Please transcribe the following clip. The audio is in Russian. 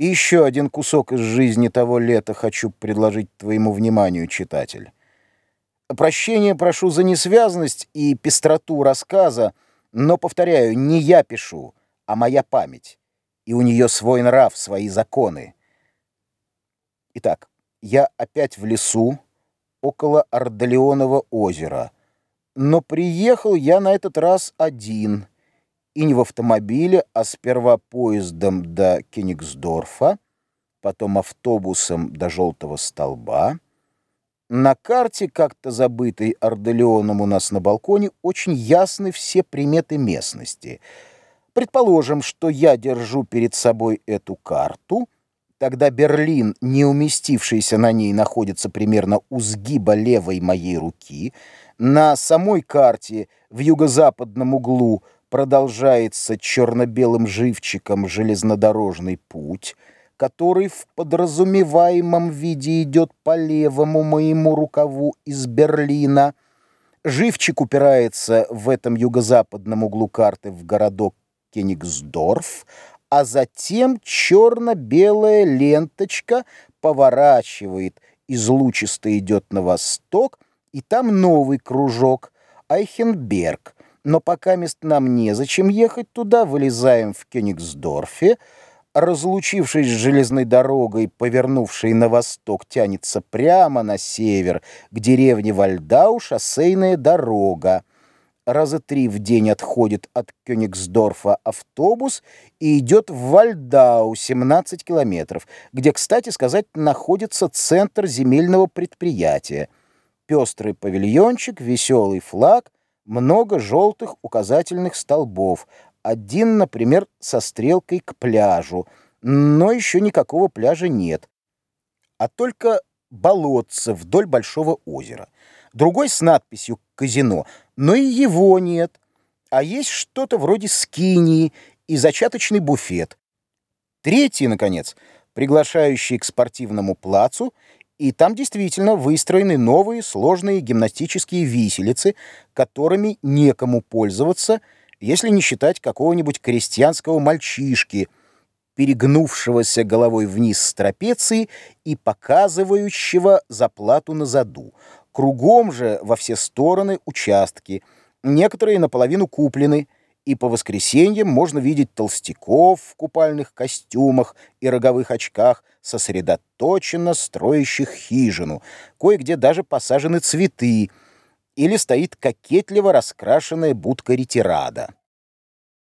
И еще один кусок из жизни того лета хочу предложить твоему вниманию, читатель. Прощения прошу за несвязность и пестроту рассказа, но, повторяю, не я пишу, а моя память, и у нее свой нрав, свои законы. Итак, я опять в лесу, около Ардалионова озера, но приехал я на этот раз один, и не в автомобиле, а сперва поездом до Кенигсдорфа, потом автобусом до Желтого столба. На карте, как-то забытой Ардалионом у нас на балконе, очень ясны все приметы местности. Предположим, что я держу перед собой эту карту, тогда Берлин, не уместившийся на ней, находится примерно у сгиба левой моей руки. На самой карте в юго-западном углу продолжается черно-белым живчиком железнодорожный путь, который в подразумеваемом виде идет по левому моему рукаву из Берлина. Живчик упирается в этом юго-западном углу карты в городок Кенигсдорф, а затем черно-белая ленточка поворачивает, излучисто идет на восток, и там новый кружок — Айхенберг. Но пока мест нам незачем ехать туда, вылезаем в Кенигсдорфе. Разлучившись с железной дорогой, повернувшей на восток, тянется прямо на север, к деревне Вальдау шоссейная дорога. Раза 3 в день отходит от Кёнигсдорфа автобус и идет в Вальдау 17 километров, где, кстати сказать, находится центр земельного предприятия. Пестрый павильончик, веселый флаг, много желтых указательных столбов. Один, например, со стрелкой к пляжу, но еще никакого пляжа нет, а только болотце вдоль большого озера. Другой с надписью «Казино», но и его нет, а есть что-то вроде скинии и зачаточный буфет. Третий, наконец, приглашающий к спортивному плацу, и там действительно выстроены новые сложные гимнастические виселицы, которыми некому пользоваться, если не считать какого-нибудь крестьянского мальчишки, перегнувшегося головой вниз с трапеции и показывающего заплату на заду. Кругом же во все стороны участки, некоторые наполовину куплены, и по воскресеньям можно видеть толстяков в купальных костюмах и роговых очках, сосредоточенно строящих хижину, кое-где даже посажены цветы, или стоит кокетливо раскрашенная будка ретирада.